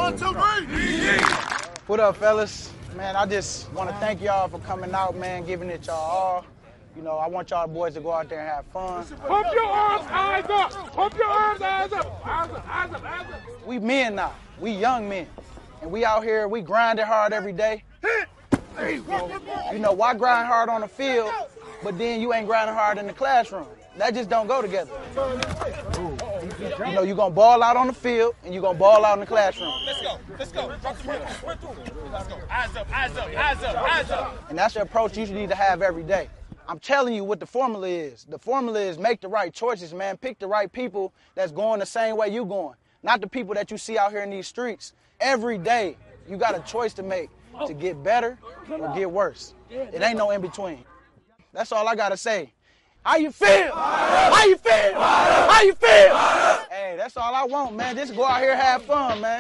1, 2, 3. What up, fellas? Man, I just want to thank y'all for coming out, man, giving it y'all all. You know, I want y'all boys to go out there and have fun. Pump your arms, eyes up. Pump your arms, eyes up. Eyes up, eyes up, eyes up. We men now. We young men. And we out here, we grinding hard every day. There you go. You know, why grind hard on the field, but then you ain't grinding hard in the classroom? That just don't go together. You know, you're going to ball out on the field, and you're going to ball out in the classroom. Let's go. Let's go. Drop the run through. Let's go. Eyes up, eyes up, eyes up, eyes up. And that's the approach you need to have every day. I'm telling you what the formula is. The formula is make the right choices, man. Pick the right people that's going the same way you going. Not the people that you see out here in these streets. Every day, you got a choice to make to get better or get worse. It ain't no in between. That's all I got to say. How you feel? How you feel? How you feel? Hey, that's all I want, man. Just go out here and have fun, man.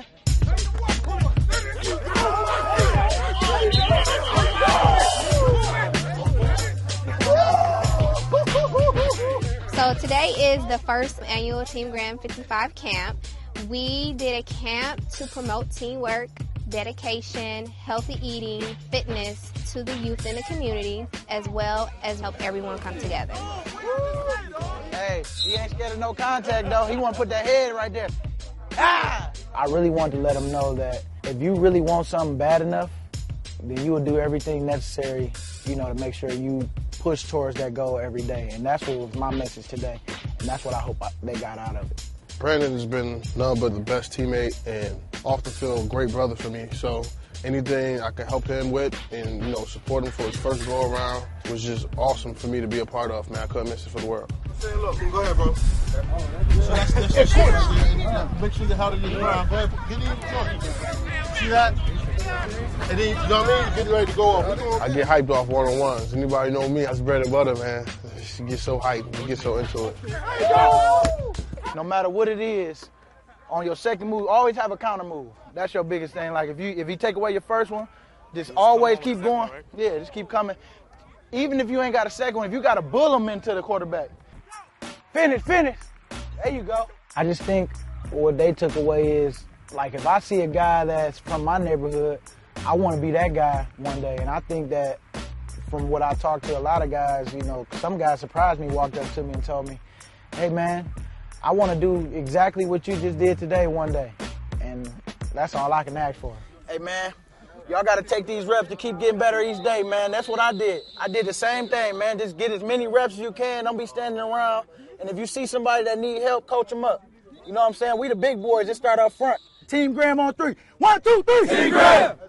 So today is the first annual Team Graham 55 camp. We did a camp to promote teamwork, dedication, healthy eating, fitness to the youth in the community, as well as help everyone come together. Hey, he ain't scared of no contact, though. He want to put that head right there. Ah! I really want to let him know that if you really want something bad enough, then you will do everything necessary, you know, to make sure you push towards that goal every day. And that's what was my message today. And that's what I hope they got out of it. Brandon has been none but the best teammate and off the field, great brother for me. So anything I can help him with and, you know, support him for his first go around was just awesome for me to be a part of, man. I couldn't miss it for the world. Look, go ahead, bro. So that's your choice. Make sure you're held in the ground. Go ahead, get in the joint. See that? And then, you know what I mean? Get ready to go up. I get hyped off one-on-ones. Anybody know me, that's bread and butter, man. You get so hyped, you get so into it. No matter what it is, on your second move, always have a counter move. That's your biggest thing. Like if you take away your first one, just always keep going. Yeah, just keep coming. Even if you ain't got a second one, if you got to bull them into the quarterback. Finish. There you go. I just think what they took away is, like, if I see a guy that's from my neighborhood, I want to be that guy one day. And I think that from what I talked to a lot of guys, you know, some guys surprised me, walked up to me and told me, hey, man, I want to do exactly what you just did today one day. And that's all I can ask for. Hey, man, y'all got to take these reps to keep getting better each day, man. That's what I did. I did the same thing, man. Just get as many reps as you can. Don't be standing around. And if you see somebody that need help, coach them up. You know what I'm saying? We the big boys. Just start up front. Team Graham on 3. 1, 2, 3. Team Graham.